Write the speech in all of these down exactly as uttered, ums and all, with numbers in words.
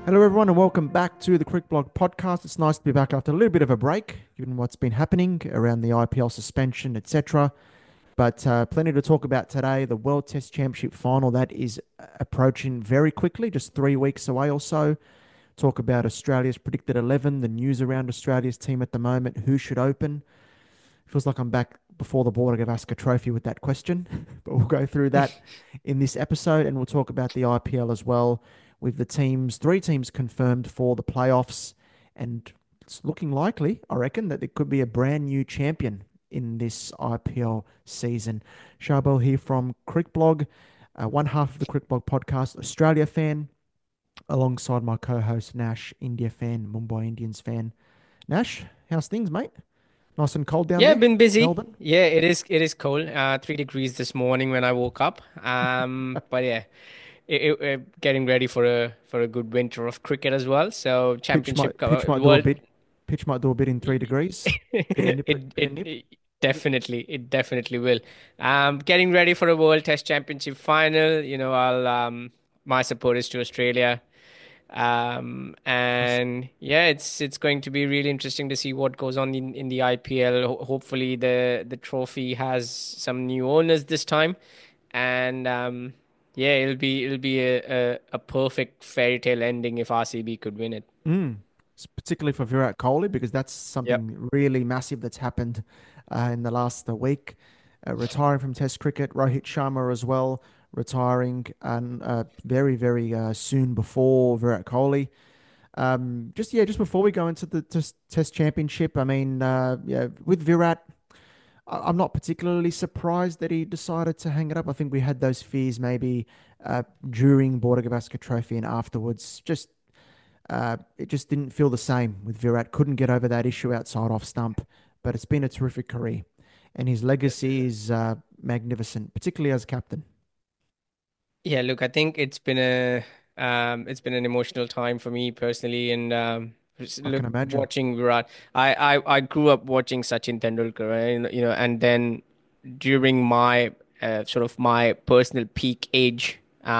Hello, everyone, and welcome back to the Crick Blog podcast. It's nice to be back after a little bit of a break, given what's been happening around the I P L suspension, et cetera. But uh, plenty to talk about today. The World Test Championship final that is approaching very quickly, just three weeks away or so. Talk about Australia's predicted eleven, the news around Australia's team at the moment, who should open. Feels like I'm back before the Border Gavaskar Trophy with that question, but we'll go through that in this episode, and we'll talk about the I P L as well, with the teams, three teams confirmed for the playoffs, and it's looking likely, I reckon, that there could be a brand new champion in this I P L season. Charbel here from Crickblog, uh, one half of the Crickblog podcast, Australia fan, alongside my co-host Nash, India fan, Mumbai Indians fan. Nash, how's things, mate? Nice and cold down Yeah, there, been busy. Melbourne. Yeah, it is it is cold. Uh, three degrees this morning when I woke up. Um, but yeah, it, it, uh, getting ready for a for a good winter of cricket as well. So Pitch championship might co- pitch might do a world. bit. Pitch might do a bit in three degrees. Bit of it, nip, it bit of nip. it definitely it definitely will. Um, getting ready for a World Test Championship final. You know, I'll um my support is to Australia. Um, Nice. and yeah, it's it's going to be really interesting to see what goes on in, in the I P L. Ho- hopefully, the the trophy has some new owners this time, and um, yeah, it'll be it'll be a, a, a perfect fairy tale ending if R C B could win it. Mm. S- Particularly for Virat Kohli, because that's Yep. something really massive that's happened uh, in the last uh, week. Uh, retiring from Test cricket, Rohit Sharma as well retiring, and uh, very very uh, soon before Virat Kohli. Um, just yeah, just before we go into the test, test championship, I mean, uh, yeah, with Virat, I- I'm not particularly surprised that he decided to hang it up. I think we had those fears maybe uh, during Border Gavaskar Trophy and afterwards. Just uh, it just didn't feel the same with Virat. Couldn't get over that issue outside off stump, but it's been a terrific career, and his legacy is uh, magnificent, particularly as captain. Yeah, look, I think it's been a um it's been an emotional time for me personally and um just I look can imagine. watching Virat. I I I grew up watching Sachin Tendulkar, right? You know, and then during my uh, sort of my personal peak age,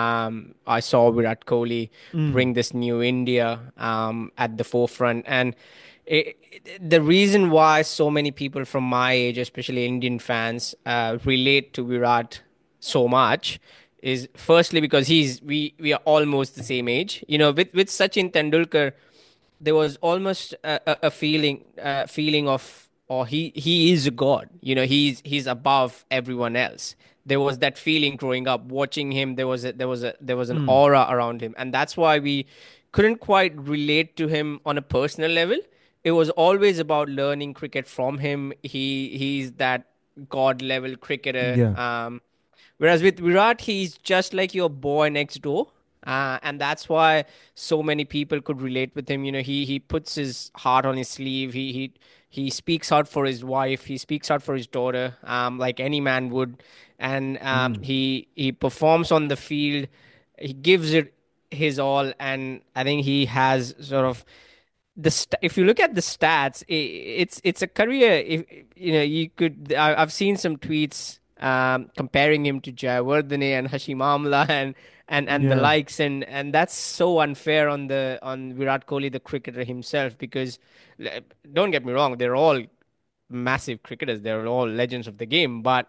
um I saw Virat Kohli Mm, bring this new India um at the forefront and it, it- the reason why so many people from my age, especially Indian fans, uh, relate to Virat so much is firstly because he's we we are almost the same age. You know, with with Sachin Tendulkar, there was almost a, a, a feeling uh, feeling of or he he is a god. You know, he's he's above everyone else. There was that feeling growing up watching him. There was a, there was a there was an mm, aura around him, and that's why we couldn't quite relate to him on a personal level. It was always about learning cricket from him. He he's that god level cricketer. yeah. Um, Whereas with Virat, he's just like your boy next door. Uh, and that's why so many people could relate with him. You know, he he puts his heart on his sleeve. He he he speaks out for his wife. He speaks out for his daughter, um, like any man would. And um, Mm, he he performs on the field. He gives it his all. And I think he has sort of the st- if you look at the stats, I it's it's a career. If you know, you could. I, I've seen some tweets um, comparing him to Jayawardene and Hashim Amla and and and the yeah. likes, and and that's so unfair on the on Virat Kohli, the cricketer himself. Because le- don't get me wrong, they're all massive cricketers. They're all legends of the game, but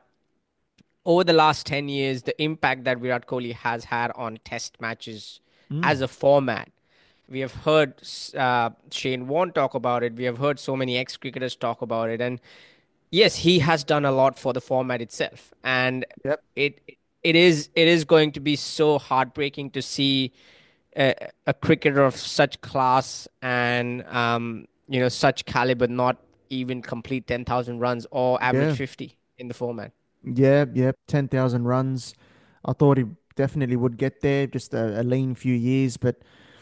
over the last ten years, the impact that Virat Kohli has had on test matches as Mm, a format. We have heard uh, Shane Warne talk about it. We have heard so many ex cricketers talk about it. And yes, he has done a lot for the format itself. And yep. it it is it is going to be so heartbreaking to see a, a cricketer of such class and um, you know such caliber not even complete ten thousand runs or average Yeah. fifty in the format. Yeah. Yeah. ten thousand runs. I thought he definitely would get there, just a, a lean few years, but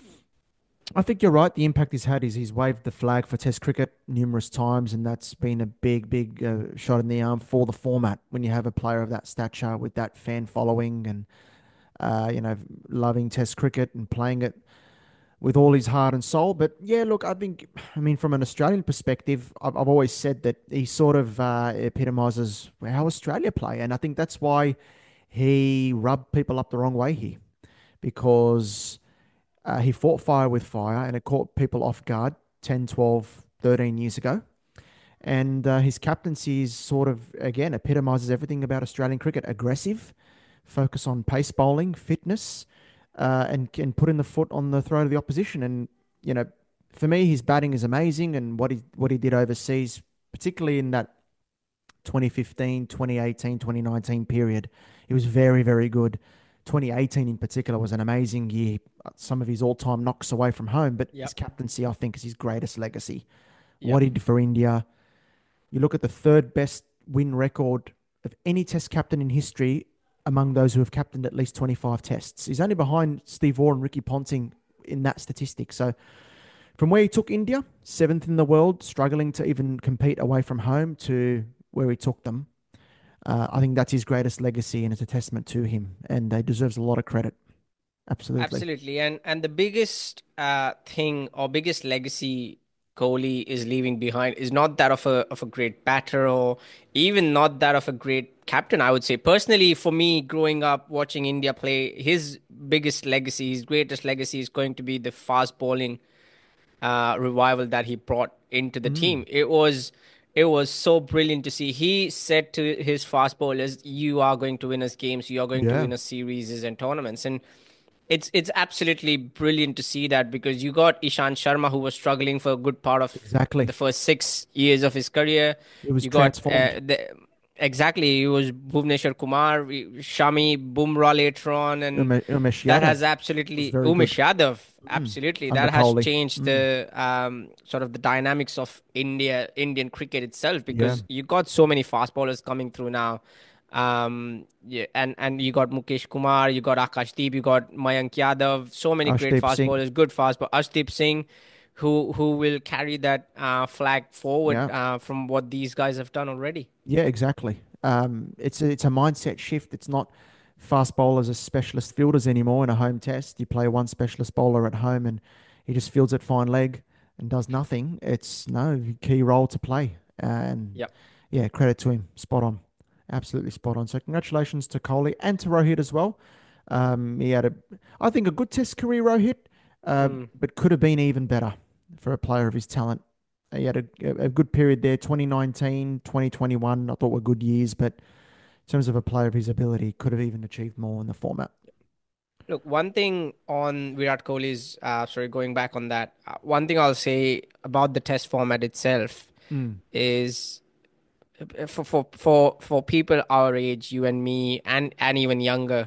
I think you're right. The impact he's had is he's waved the flag for Test cricket numerous times, and that's been a big, big uh, shot in the arm for the format when you have a player of that stature with that fan following and uh, you know loving Test cricket and playing it with all his heart and soul. But yeah, look, I think, I mean, from an Australian perspective, I've, I've always said that he sort of uh, epitomises how Australia play, and I think that's why he rubbed people up the wrong way here because Uh, he fought fire with fire and it caught people off guard ten, twelve, thirteen years ago. And uh, his captaincy is sort of, again, epitomizes everything about Australian cricket: aggressive, focus on pace bowling, fitness, uh, and can put in the foot on the throat of the opposition. And, you know, for me, his batting is amazing. And what he, what he did overseas, particularly in that twenty fifteen, twenty eighteen, twenty nineteen period. He was very, very good. twenty eighteen in particular was an amazing year. Some of his all-time knocks away from home, but his Yep. captaincy, I think, is his greatest legacy. What Yep. he did for India. You look at the third best win record of any Test captain in history among those who have captained at least twenty-five Tests. He's only behind Steve Waugh and Ricky Ponting in that statistic. So from where he took India, seventh in the world, struggling to even compete away from home, to where he took them, uh, I think that's his greatest legacy, and it's a testament to him. And he deserves a lot of credit. Absolutely. Absolutely. And and the biggest uh thing or biggest legacy Kohli is leaving behind is not that of a of a great batter, or even not that of a great captain, I would say. Personally, for me, growing up watching India play, his biggest legacy, his greatest legacy is going to be the fast bowling uh revival that he brought into the Mm, team. It was it was so brilliant to see. He said to his fast bowlers, "You are going to win us games, you are going to yeah, win us series and tournaments." And it's it's absolutely brilliant to see that, because you got Ishan Sharma, who was struggling for a good part of exactly. the first six years of his career. It was You got transformed. uh, the exactly, it was Bhuvneshwar Kumar, Shami, Bumrah later on, and Ume- Umesh that Yadav has was absolutely very good Umesh Yadav, mm, absolutely, under that has Kohli. changed Mm, the um, sort of the dynamics of India Indian cricket itself, yeah, because you got so many fast bowlers coming through now. Um, yeah, and and you got Mukesh Kumar, you got Akashdeep, you got Mayank Yadav, so many great Arshdeep fast Singh. bowlers, good fast, but Ashdeep Singh, who who will carry that uh, flag forward Yeah, uh, from what these guys have done already. yeah, exactly. Um, it's a, it's a mindset shift. It's not fast bowlers as specialist fielders anymore in a home test. You play one specialist bowler at home and he just fields it fine leg and does nothing. It's no key role to play. And Yep. yeah, credit to him. Spot on. Absolutely spot on. So congratulations to Kohli and to Rohit as well. Um, he had a, I think, a good test career, Rohit, uh, Mm. but could have been even better for a player of his talent. He had a, a good period there. twenty nineteen, twenty twenty-one, I thought were good years, but in terms of a player of his ability, could have even achieved more in the format. Look, one thing on Virat Kohli's, uh, sorry, going back on that, uh, one thing I'll say about the test format itself Mm. is, uh, for for for for people our age, you and me, and and even younger,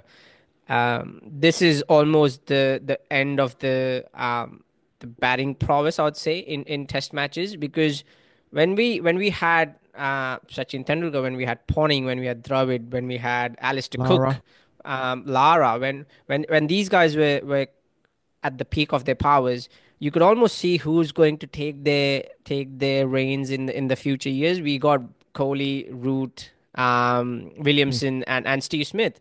um, this is almost the the end of the um the batting prowess, I would say, in in test matches, because when we when we had uh Sachin Tendulkar, when we had Ponting, when we had Dravid, when we had Alistair Cook, Lara, um, Lara, when when when these guys were were at the peak of their powers, you could almost see who's going to take their take their reins in the, in the future years. We got Kohli, Root, um, Smith. Williamson, and and Steve Smith.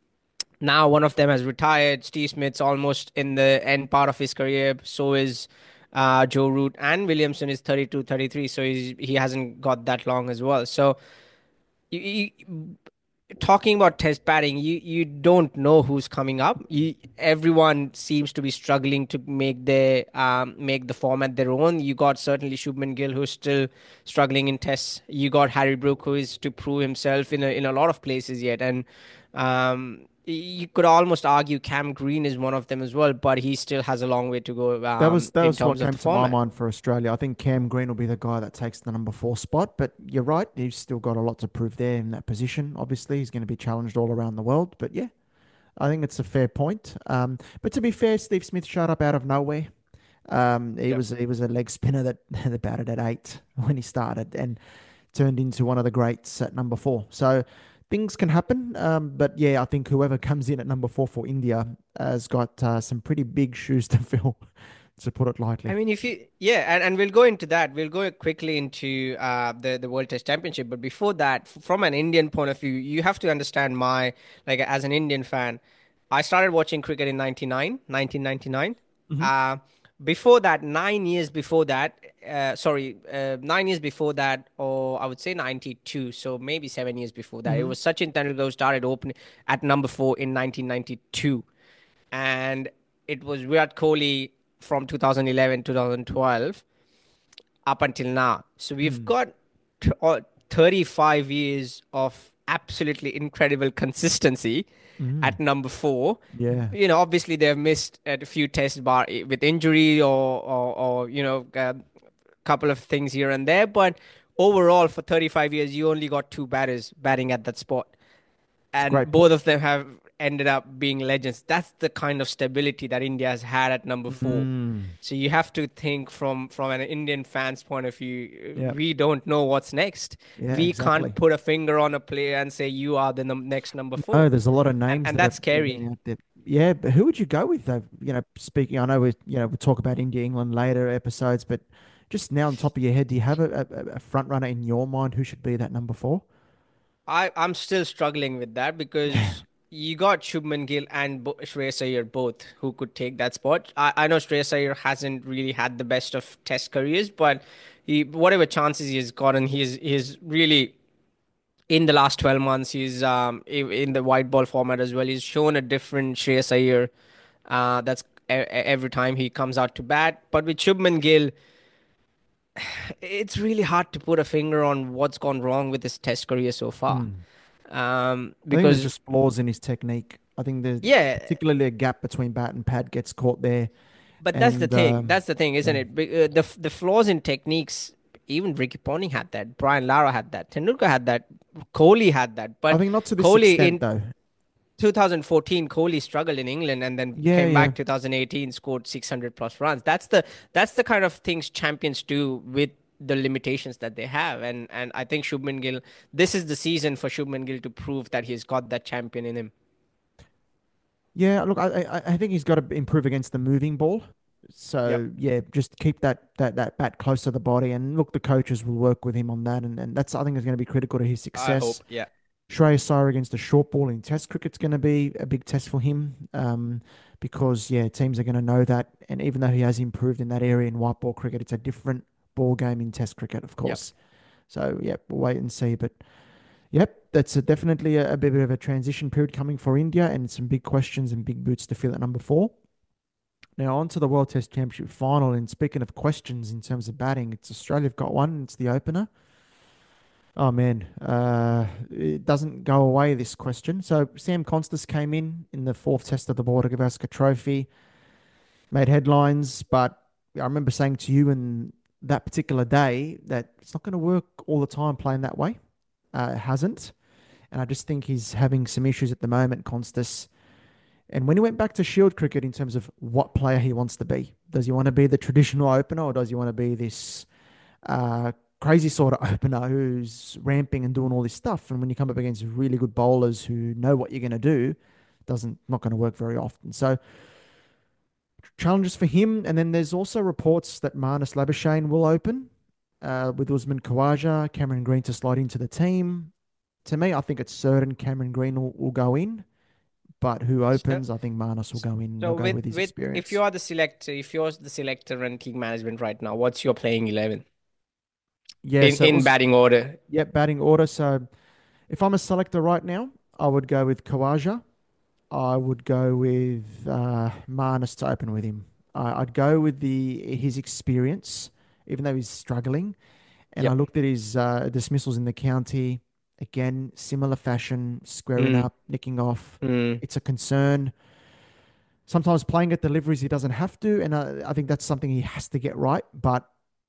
Now one of them has retired. Steve Smith's almost in the end part of his career. So is uh, Joe Root, and Williamson is thirty two, thirty three. So he's, he hasn't got that long as well. So you, you, talking about test batting, you you don't know who's coming up. You, everyone seems to be struggling to make their um, make the format their own. You got certainly Shubman Gill, who's still struggling in tests. You got Harry Brook, who is to prove himself in a, in a lot of places yet, and um, you could almost argue Cam Green is one of them as well, but he still has a long way to go That was um, that in was what terms of came the to my format. mind for Australia. I think Cam Green will be the guy that takes the number four spot. But you're right, he's still got a lot to prove there in that position. Obviously, he's going to be challenged all around the world. But yeah, I think it's a fair point. Um, but to be fair, Steve Smith showed up out of nowhere. Um, he Yep. was he was a leg spinner that, that batted at eight when he started and turned into one of the greats at number four. So things can happen. Um, but yeah, I think whoever comes in at number four for India has got uh, some pretty big shoes to fill, to put it I lightly. mean, if you, yeah, and, and we'll go into that. We'll go quickly into uh, the the World Test Championship. But before that, f- from an Indian point of view, you have to understand my, like, as an Indian fan, I started watching cricket in 99, nineteen ninety-nine. Hmm. Uh, before that, nine years before that, uh, sorry, uh, nine years before that, or I would say ninety-two, so maybe seven years before that, it Hmm. was Sachin Tendulkar who started opening at number four in nineteen ninety-two. And it was Virat Kohli from two thousand eleven, two thousand twelve up until now. So we've Mm. got t- uh, thirty-five years of absolutely incredible consistency Mm. at number four. Yeah. You know, obviously they've missed at a few tests bar with injury or, or, or you know, a couple of things here and there. But overall, for thirty-five years, you only got two batters batting at that spot, It's a and great point. both of them have ended up being legends. That's the kind of stability that India has had at number four. Mm. So you have to think from from an Indian fan's point of view. Yeah. We don't know what's next. Yeah, We can't exactly. put a finger on a player and say you are the num- next number four, No, there's a lot of and names and that are that's that are scary. getting out there. Yeah, but who would you go with though? You know, speaking, I know we, you know, we'll talk about India, England later episodes, but just now on top of your head, do you have a, a, a front runner in your mind who should be that number four? I I'm still struggling with that because you got Shubman Gill and Bo- Shreyas Iyer both who could take that spot. I, I know Shreyas Iyer hasn't really had the best of test careers, but he whatever chances he has gotten, he's he's really in the last twelve months he's um i- in the white ball format as well. He's shown a different Shreyas Iyer. Uh, that's e- e- every time he comes out to bat. But with Shubman Gill, it's really hard to put a finger on what's gone wrong with his test career so far. Mm. Um, I think there's because just flaws in his technique. I think there's yeah, particularly a gap between bat and pad gets caught there. but that's the And thing. um, That's the thing, isn't yeah, it? Be- uh, The the flaws in techniques. Even Ricky Ponting had that. Brian Lara had that. Tendulkar had that. Kohli had that. I But think not to this Kohli extent in though. two thousand fourteen, Kohli struggled in England and then Yeah, came yeah. back twenty eighteen, scored six hundred plus runs. That's the that's the kind of things champions do with the limitations that they have. And and I think Shubman Gill, this is the season for Shubman Gill to prove that he's got that champion in him. Yeah, look, I, I I think he's got to improve against the moving ball. Yep. So yeah, just keep that that that bat close to the body, and look, the coaches will work with him on that, and, and that's I think is going to be critical to his I success. hope. Yeah. Shreyas Iyer against the short ball in Test cricket's going to be a big test for him, um, because yeah, teams are going to know that, and even though he has improved in that area in white ball cricket, it's a different ball game in Test cricket, of Yep. course. So yeah, we'll wait and see, but. Yep, that's a, definitely a, a bit of a transition period coming for India and some big questions and big boots to fill at number four. Now, on to the World Test Championship final. And speaking of questions in terms of batting, it's Australia have got one. It's the opener. Oh, man. Uh, it doesn't go away, this question. So, Sam Constas came in in the fourth test of the Border Gavaskar Trophy, made headlines. But I remember saying to you in that particular day that it's not going to work all the time playing that way. Uh, it hasn't. And I just think he's having some issues at the moment, Constas. And when he went back to Shield cricket in terms of what player he wants to be, does he want to be the traditional opener or does he want to be this uh, crazy sort of opener who's ramping and doing all this stuff? And when you come up against really good bowlers who know what you're going to do, doesn't not going to work very often. So challenges for him. And then there's also reports that Marnus Labuschagne will open uh, with Usman Khawaja, Cameron Green to slide into the team. To me, I think it's certain Cameron Green will, will go in. But who So, opens? I think Marnus will go in. They'll so go with with his with if you experience. are the selector, if you're the selector and team management right now, what's your playing eleven Yeah, in so it in was, batting order? yeah, batting order. So if I'm a selector right now, I would go with Kawaja. I would go with uh, Marnus to open with him. I I'd go with the his experience, even though he's struggling. And I Yep. looked at his uh, dismissals in the county. Again, similar fashion, squaring Mm, up, nicking off. mm. It's a concern. Sometimes playing at deliveries he doesn't have to, and I, I think that's something he has to get right. But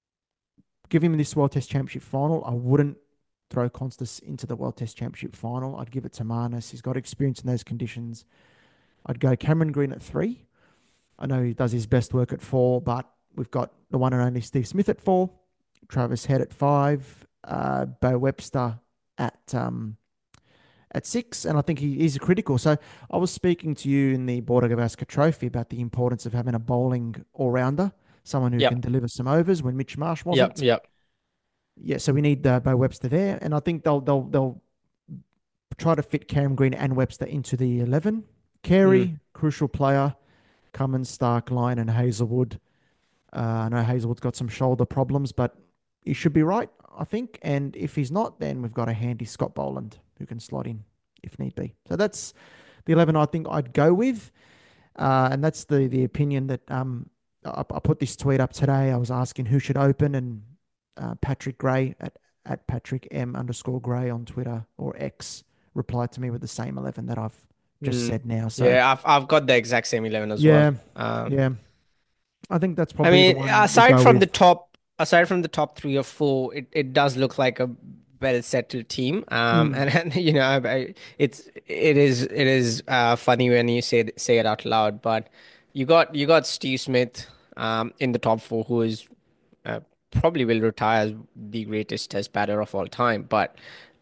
give him this World Test Championship final. I wouldn't throw Constas into the World Test Championship final. I'd give it to Marnus. He's got experience in those conditions. I'd go Cameron Green at three. I know he does his best work at four, but we've got the one and only Steve Smith at four, Travis Head at five, uh, Bo Webster at um, at six, and I think he is critical. So I was speaking to you in the Border Gavaskar Trophy about the importance of having a bowling all rounder, someone who can Yep. deliver some overs when Mitch Marsh Yep. wasn't. Yep. Yeah, so we need uh, Bo Webster there, and I think they'll they'll they'll try to fit Cam Green and Webster into the eleven. Mm. Carey, crucial player. Cummins, Stark, Line, and Hazelwood. Uh, I know Hazelwood's got some shoulder problems, but he should be right, I think. And if he's not, then we've got a handy Scott Boland who can slot in if need be. So that's the eleven I think I'd go with. Uh, and that's the the opinion that um I, I put this tweet up today. I was asking who should open, and uh, Patrick Gray at at Patrick M underscore Gray on Twitter or X replied to me with the same eleven that I've just Mm. said now. So Yeah, I've I've got the exact same eleven as well. yeah, Um, yeah, I think that's I probably the mean, one we'll aside go from the with. top, aside from the top three or four, it, it does look like a well settled team. Um, Mm, and, and you know, I, I, it's it is it is uh, funny when you say it- say it out loud. But you got you got Steve Smith um in the top four, who is uh, probably will retire as the greatest test batter of all time. But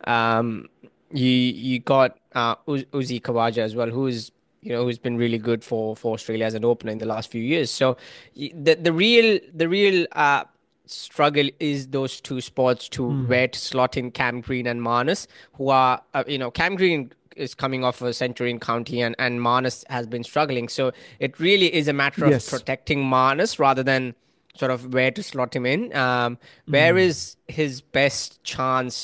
um, you you got uh, Uz- Uzi Khawaja as well, who's you know who's been really good for for Australia as an opener in the last few years. So y- the the real the real uh, struggle is those two spots to mm, where to slot in Cam Green and Marnus, who are uh, you know Cam Green is coming off a century in county, and and Marnus has been struggling. So it really is a matter of yes. protecting Marnus rather than sort of where to slot him in. Um, where Mm, is his best chance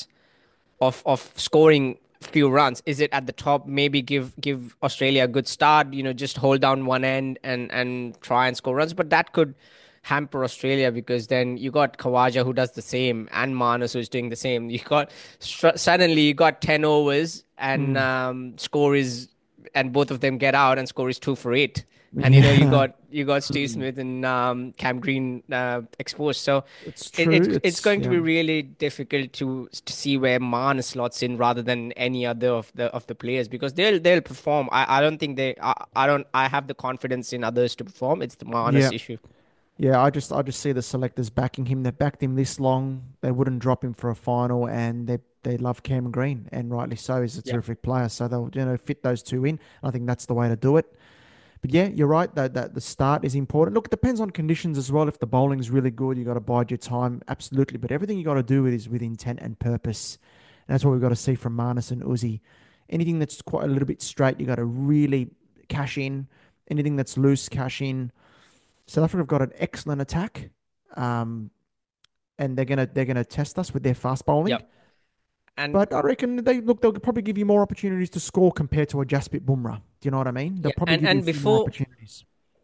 of of scoring few runs? Is it at the top? Maybe give give Australia a good start. You know, just hold down one end and and try and score runs. But that could hamper Australia, because then you got Kawaja who does the same, and Manus who's doing the same. You got suddenly you got ten overs and mm, um, score is and both of them get out and score is two for eight. And you know you yeah. got you got Steve Mm, Smith and um, Cam Green uh, exposed. So it's it, it's true. it's It's going to yeah. be really difficult to to see where Man slots in rather than any other of the of the players, because they'll they'll perform. I, I don't think they I, I don't I have the confidence in others to perform. It's the Manus Yeah. issue. Yeah, I just I just see the selectors backing him. They've backed him this long. They wouldn't drop him for a final, and they they love Cameron Green, and rightly so. He's a Yeah. terrific player, so they'll you know fit those two in. I think that's the way to do it. But yeah, you're right that that the start is important. Look, it depends on conditions as well. If the bowling's really good, you got to bide your time, absolutely. But everything you got to do it is with intent and purpose, and that's what we've got to see from Marnus and Uzi. Anything that's quite a little bit straight, you got to really cash in. Anything that's loose, cash in. South Africa have got an excellent attack, um, and they're gonna they're gonna test us with their fast bowling. Yep. And But I reckon they look they'll probably give you more opportunities to score compared to a Jasprit Bumrah. Do you know what I mean? They'll yeah, probably and give you a and few more before opportunities.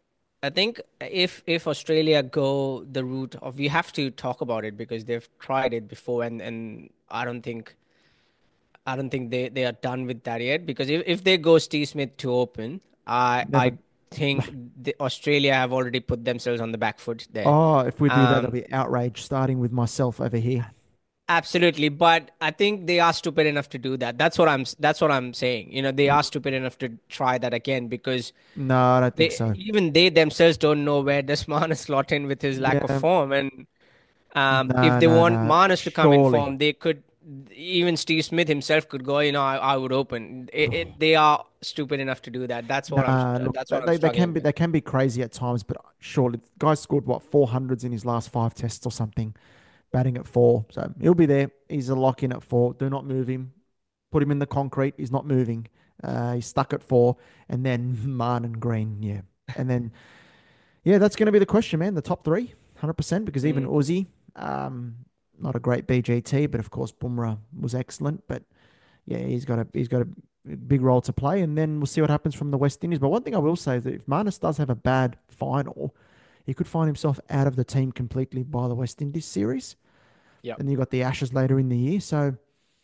I think if if Australia go the route of, we have to talk about it because they've tried it before, and and I don't think I don't think they they are done with that yet, because if if they go Steve Smith to open, I Never. I think the Australia have already put themselves on the back foot there. Oh, if we do that, there'll Um, be outrage starting with myself over here. Absolutely, but I think they are stupid enough to do that. That's what I'm that's what I'm saying. You know, they are stupid enough to try that again, because No, I don't think they so. even they themselves don't know where does Manus slot in with his lack of Yeah, form. And um, if no, they no, want no. Manus to come in Surely. form, they could, even Steve Smith himself could go, you know, I, I would open. It, it, they are stupid enough to do that. That's what I'm Nah, look, that's what I'm they, they can struggling be with. they can be crazy at times, but surely the guy scored what four hundreds in his last five tests or something, batting at four. So he'll be there. He's a lock in at four. Do not move him. Put him in the concrete. He's not moving. Uh, he's stuck at four. And then Marn and Green, yeah. And then yeah, that's going to be the question, man. The top three, one hundred percent, because even Mm. Uzi, um, not a great B G T, but of course Bumrah was excellent. But yeah, he's got a he's got a big role to play, and then we'll see what happens from the West Indies. But one thing I will say is that if Marnus does have a bad final, he could find himself out of the team completely by the West Indies series. Yeah. And you got the Ashes later in the year, so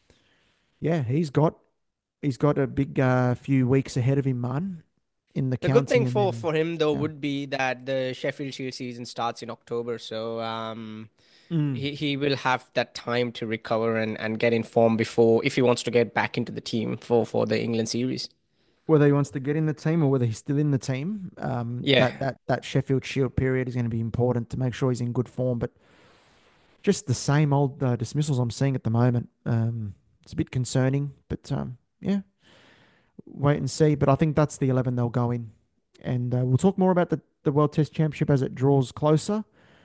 yeah, he's got he's got a big uh, few weeks ahead of him, man, in the The good county, thing and for then for him though yeah. would be that the Sheffield Shield season starts in October, so um, Mm. he he will have that time to recover and and get in form before, if he wants to get back into the team for for the England series. Whether he wants to get in the team or whether he's still in the team, um, Yeah. that that that Sheffield Shield period is going to be important to make sure he's in good form. But just the same old uh, dismissals I'm seeing at the moment. Um, it's a bit concerning, but um, yeah, wait and see. But I think that's the eleven they'll go in, and uh, we'll talk more about the the World Test Championship as it draws closer.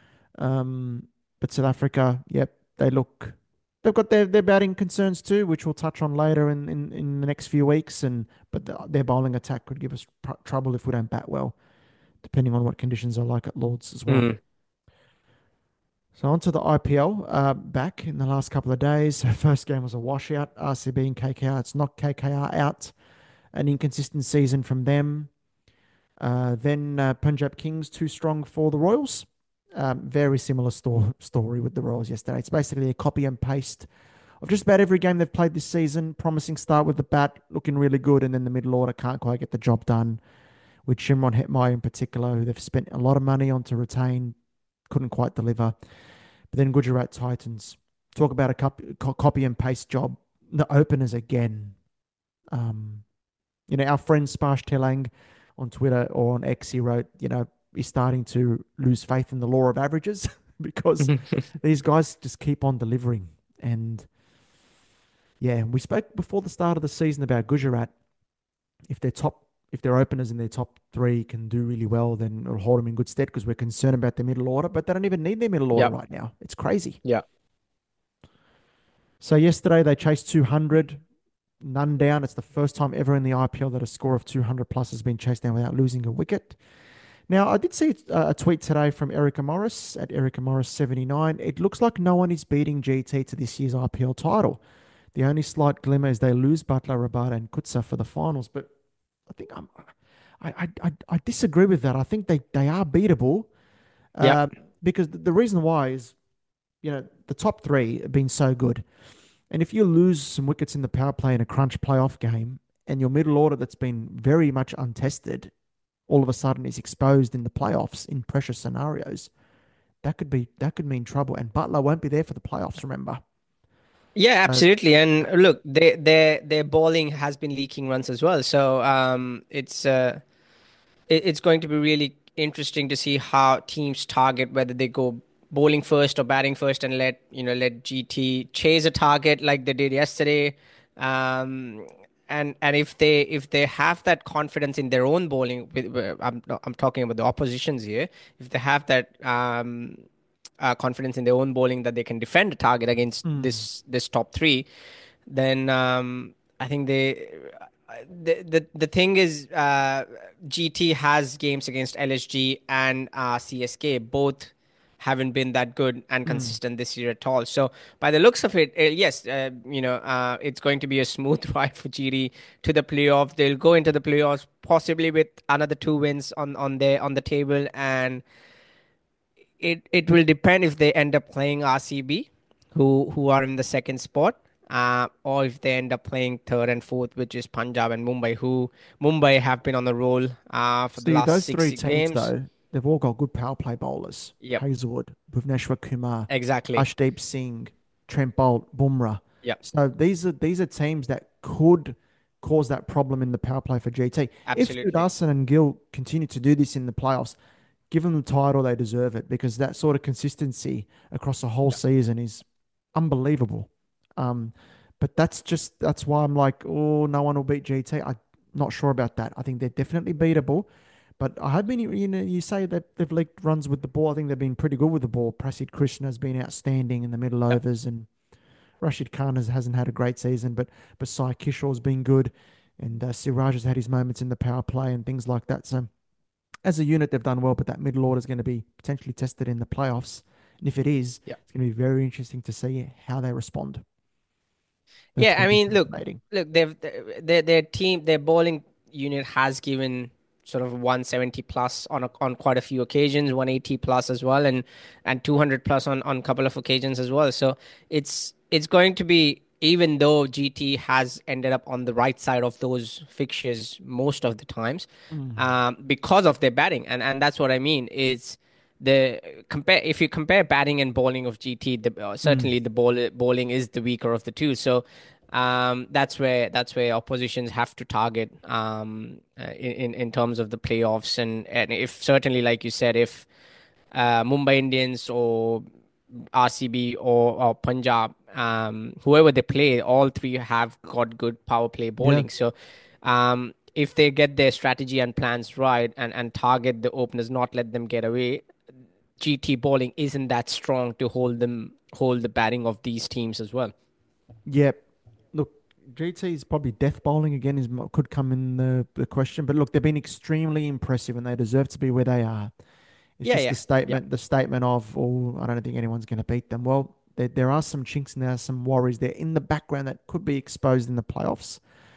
Um, but South Africa, yep, they look. They've got their, their batting concerns too, which we'll touch on later in, in, in the next few weeks. And but the, their bowling attack could give us pr- trouble if we don't bat well, depending on what conditions are like at Lords as well. Mm. So on to the I P L, uh, back in the last couple of days. First game was a washout, R C B and K K R. It's knocked K K R out. An inconsistent season from them. Uh, then uh, Punjab Kings too strong for the Royals. Um, very similar sto- story with the Royals yesterday. It's basically a copy and paste of just about every game they've played this season. Promising start with the bat, looking really good, and then the middle order can't quite get the job done. With Shimron Hetmeyer in particular, who they've spent a lot of money on to retain, couldn't quite deliver. But then Gujarat Titans, talk about a copy, copy and paste job. The openers again. Um, you know, our friend Sparsh Telang on Twitter or on X, he wrote, you know, he's starting to lose faith in the law of averages because these guys just keep on delivering. And yeah, we spoke before the start of the season about Gujarat. If their top, if their openers in their top three can do really well, then it'll hold them in good stead because we're concerned about their middle order. But they don't even need their middle order Yeah, right now. It's crazy. yeah. So yesterday they chased two hundred, none down. It's the first time ever in the I P L that a score of two hundred plus has been chased down without losing a wicket. Now, I did see a tweet today from Erica Morris at Erica Morris seventy-nine. It looks like no one is beating G T to this year's I P L title. The only slight glimmer is they lose Butler, Rabada, and Kutsa for the finals. But I think I'm, I, I, I disagree with that. I think they, they are beatable Yeah. uh, because the reason why is, you know, the top three have been so good. And if you lose some wickets in the power play in a crunch playoff game and your middle order that's been very much untested all of a sudden is exposed in the playoffs in pressure scenarios, that could be that could mean trouble. And Butler won't be there for the playoffs, remember. Yeah, So absolutely. And look, they, their their bowling has been leaking runs as well. So um, it's uh, it, it's going to be really interesting to see how teams target whether they go bowling first or batting first, and let you know let G T chase a target like they did yesterday. Um, and and if they if they have that confidence in their own bowling, with, with- I'm I'm talking about the oppositions here. If they have that um, uh, confidence in their own bowling that they can defend a target against mm, this this top three, then um, I think they the the, the thing is uh, G T has games against L S G and uh, C S K. Both haven't been that good and mm, consistent this year at all. So by the looks of it, uh, yes, uh, you know, uh, it's going to be a smooth ride for G D to the playoff. They'll go into the playoffs possibly with another two wins on on their on the table, and it it will depend if they end up playing R C B, who who are in the second spot, uh, or if they end up playing third and fourth, which is Punjab and Mumbai, who Mumbai have been on the roll uh, for the see last those six three teams games. though, they've all got good power play bowlers. Yep, Hazelwood, Bhuvneshwar Kumar, exactly. Ashdeep Singh, Trent Bolt, Bumrah. Yep, So these are these are teams that could cause that problem in the power play for G T. If absolutely. Sudarshan and Gill continue to do this in the playoffs, give them the title, they deserve it because that sort of consistency across the whole Yep. season is unbelievable. Um, but that's just that's why I'm like, oh, no one will beat G T. I'm not sure about that. I think they're definitely beatable. But I have been, you know, you say that they've leaked runs with the ball. I think they've been pretty good with the ball. Prasid Krishna has been outstanding in the middle Yep. overs, and Rashid Khan has, hasn't had a great season, but but Sai Kishore's been good, and uh, Siraj has had his moments in the power play and things like that. So as a unit, they've done well, but that middle order is going to be potentially tested in the playoffs. And if it is, Yep. it's going to be very interesting to see how they respond. That's Yeah, going I to be mean, look, fascinating. look, they've their their team, their bowling unit has given sort of one seventy plus on a, on quite a few occasions, one eighty plus as well, and and two hundred plus on on a couple of occasions as well. So it's it's going to be, even though G T has ended up on the right side of those fixtures most of the times, Mm, um, because of their batting, and and that's what I mean is the compare if you compare batting and bowling of G T, the, uh, mm. certainly the bowl, bowling is the weaker of the two. So um, that's where that's where oppositions have to target um, uh, in in terms of the playoffs, and and if certainly like you said, if uh, Mumbai Indians or R C B or, or Punjab, um, whoever they play, all three have got good power play Yeah. bowling. So um, if they get their strategy and plans right, and, and target the openers, not let them get away, G T bowling isn't that strong to hold them hold the batting of these teams as well. Yep. Look, G T is probably death bowling again is could come in the, the question, but look, they've been extremely impressive and they deserve to be where they are. It's Yeah, just the yeah, yeah, statement, the statement of, oh, I don't think anyone's going to beat them. Well, there, there are some chinks and there are some worries there in the background that could be exposed in the playoffs.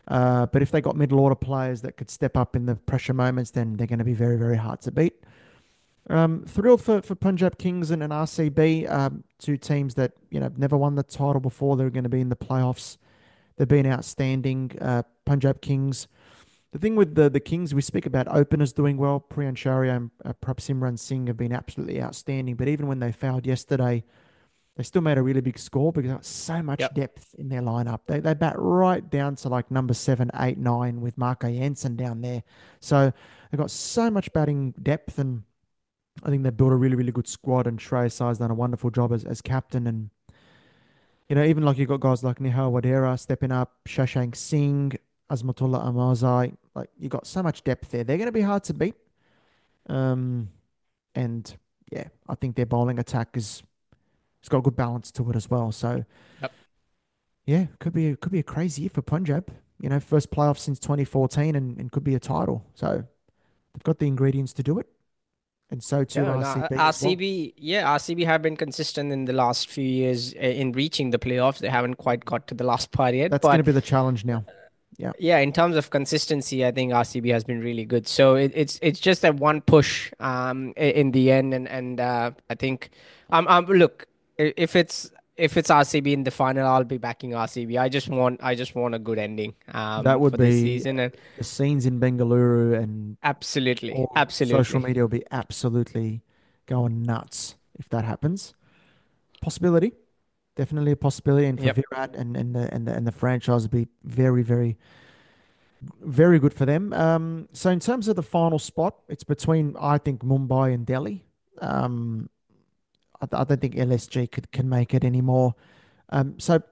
Uh, but if they got middle order players that could step up in the pressure moments, then they're going to be very, very hard to beat. Um, thrilled for, for Punjab Kings and, and R C B, um, two teams that you know never won the title before. They're going to be in the playoffs. They've been outstanding. Uh, Punjab Kings. The thing with the, the Kings, we speak about openers doing well. Priyan Sharia and uh, Prabhsimran Singh have been absolutely outstanding. But even when they failed yesterday, they still made a really big score because there's so much Yep. depth in their lineup. They they bat right down to like number seven, eight, nine with Marco Jansen down there. So they've got so much batting depth, and I think they've built a really, really good squad. And Shreyas Iyenar's done a wonderful job as, as captain. And you know, even like you've got guys like Nihal Wadera stepping up, Shashank Singh, Azmatullah Amazai. Like you got so much depth there. They're going to be hard to beat. Um, and yeah, I think their bowling attack is it's got a good balance to it as well. So Yep. yeah, could be could be a crazy year for Punjab. You know, first playoff since twenty fourteen, and, and could be a title. So they've got the ingredients to do it, and so too Yeah, no, R C B as well. R C B, yeah, R C B have been consistent in the last few years uh, in reaching the playoffs. They haven't quite got to the last part yet, That's going to but be the challenge now. Yeah, yeah, in terms of consistency, I think R C B has been really good. So it, it's it's just that one push um i- in the end, and and uh, I think um um look, i- if it's if it's R C B in the final, I'll be backing R C B. I just want I just want a good ending that um would for this be season, and the scenes in Bengaluru, and absolutely, all social absolutely, media will be absolutely going nuts if that happens. Possibility, definitely a possibility, and for yep, Virat and and the and the, and the franchise would be very, very very good for them. Um, so in terms of the final spot, it's between I think Mumbai and Delhi. Um, I, I don't think L S G could can make it anymore. Um, so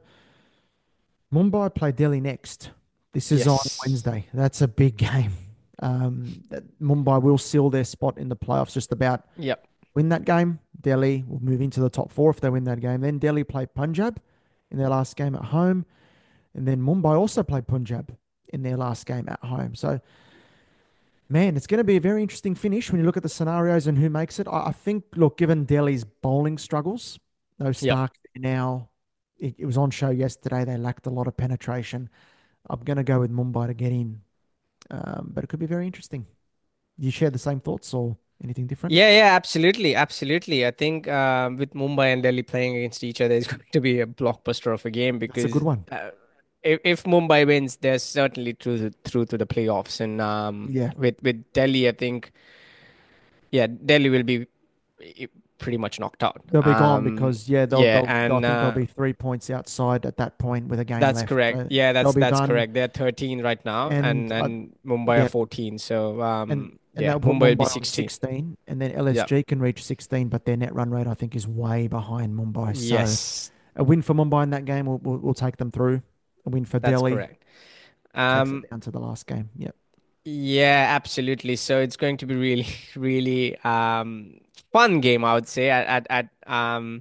Mumbai play Delhi next. This is on yes, Wednesday. That's a big game. Um, that Mumbai will seal their spot in the playoffs. Just about yep, win that game. Delhi will move into the top four if they win that game. Then Delhi play Punjab in their last game at home, and then Mumbai also play Punjab in their last game at home. So man, it's going to be a very interesting finish when you look at the scenarios and who makes it. I, I think, look, given Delhi's bowling struggles, no yep. Stark now. It, it was on show yesterday. They lacked a lot of penetration. I'm going to go with Mumbai to get in, um, but it could be very interesting. Do you share the same thoughts or anything different? Yeah, yeah, absolutely, absolutely. I think um, with Mumbai and Delhi playing against each other is going to be a blockbuster of a game That's a good because one. uh, if if Mumbai wins, they're certainly through to, through to the playoffs. And um, Yeah, with with Delhi, I think yeah, Delhi will be eh, pretty much knocked out. they'll be gone Um, because yeah, they'll yeah, they'll. I and think they'll uh, be three points outside at that point with a game that's left. correct. So Yeah, they'll that's be that's done, correct. They're thirteen right now, and and uh, and Mumbai are yeah, fourteen. So and um, and yeah, that'll put Mumbai will be Mumbai on sixteen. sixteen, and then Yeah. L S G can reach sixteen, but their net run rate I think is way behind Mumbai. So Yes, a win for Mumbai in that game will will, will take them through. A win for that's Delhi correct. takes it Um, down to the last game. Yep. Yeah, absolutely. So it's going to be really, really um fun game, I would say, at at, at um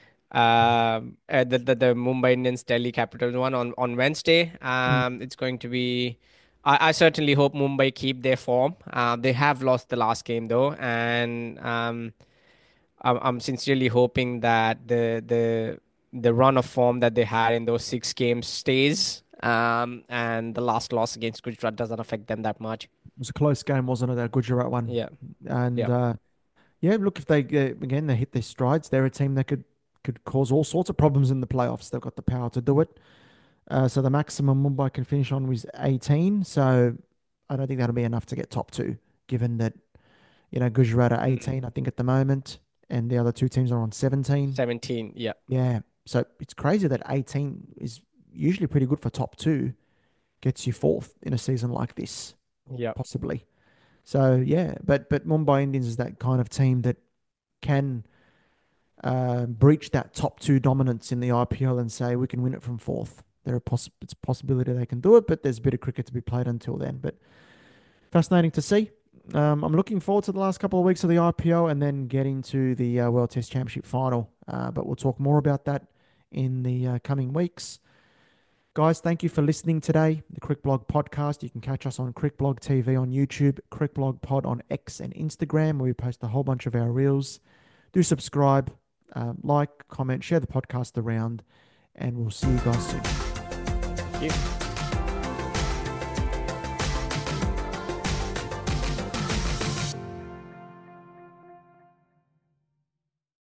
um at the, the the Mumbai Indians Delhi Capitals one on on Wednesday. Mm. Um, it's going to be. I, I certainly hope Mumbai keep their form. Uh, they have lost the last game though, and um, I'm I'm sincerely hoping that the the the run of form that they had in those six games stays. Um, and the last loss against Gujarat doesn't affect them that much. It was a close game, wasn't it? That Gujarat one, Yeah. and Yeah. uh, yeah, look if they uh, again they hit their strides, they're a team that could could cause all sorts of problems in the playoffs. They've got the power to do it. Uh, so the maximum Mumbai can finish on was eighteen. So I don't think that'll be enough to get top two, given that you know Gujarat are Mm. eighteen, I think, at the moment, and the other two teams are on seventeen. seventeen. Yeah. Yeah, so it's crazy that eighteen is usually pretty good for top two, gets you fourth in a season like this, Yeah. possibly. So yeah, but but Mumbai Indians is that kind of team that can uh, breach that top two dominance in the I P L and say we can win it from fourth. There are poss- it's a possibility they can do it, but there's a bit of cricket to be played until then. But fascinating to see. Um, I'm looking forward to the last couple of weeks of the I P L and then getting to the uh, World Test Championship final. Uh, but we'll talk more about that in the uh, coming weeks. Guys, thank you for listening today. The Crickblog podcast. You can catch us on Crickblog T V on YouTube, Crickblog Pod on X and Instagram, where we post a whole bunch of our reels. Do subscribe, um, like, comment, share the podcast around, and we'll see you guys soon. Thank you.